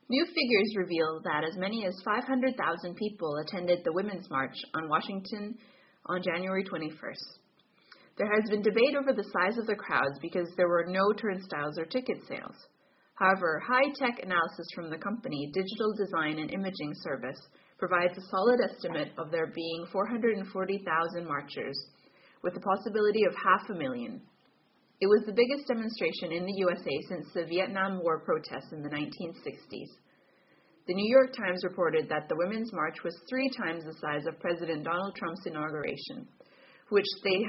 New figures reveal that as many as 500,000 people attended the Women's March on Washington on January 21st. There has been debate over the size of the crowds because there were no turnstiles or ticket sales. However, high-tech analysis from the company Digital Design and Imaging Service provides a solid estimate of there being 440,000 marchers, with a possibility of 500,000. It was the biggest demonstration in the USA since the Vietnam War protests in the 1960s. The New York Times reported that the Women's March was 3 times the size of President Donald Trump's inauguration, which they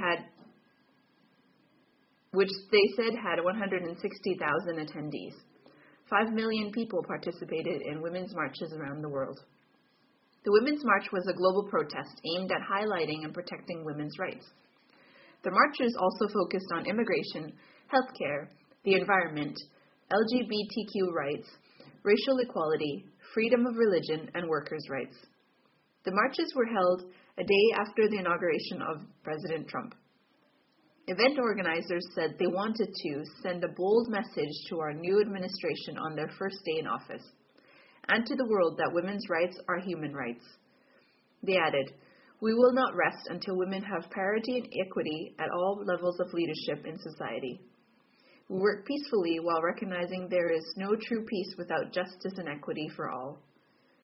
said had 160,000 attendees. 5 million people participated in women's marches around the world. The Women's March was a global protest aimed at highlighting and protecting women's rights. The marchers also focused on immigration, healthcare, the environment, LGBTQ rights, racial equality, freedom of religion, and workers' rights. The marches were held a day after the inauguration of President Trump. Event organizers said they wanted to send a bold message to our new administration on their first day in office, and to the world that women's rights are human rights. They added, "We will not rest until women have parity and equity at all levels of leadership in society. We work peacefully while recognizing there is no true peace without justice and equity for all."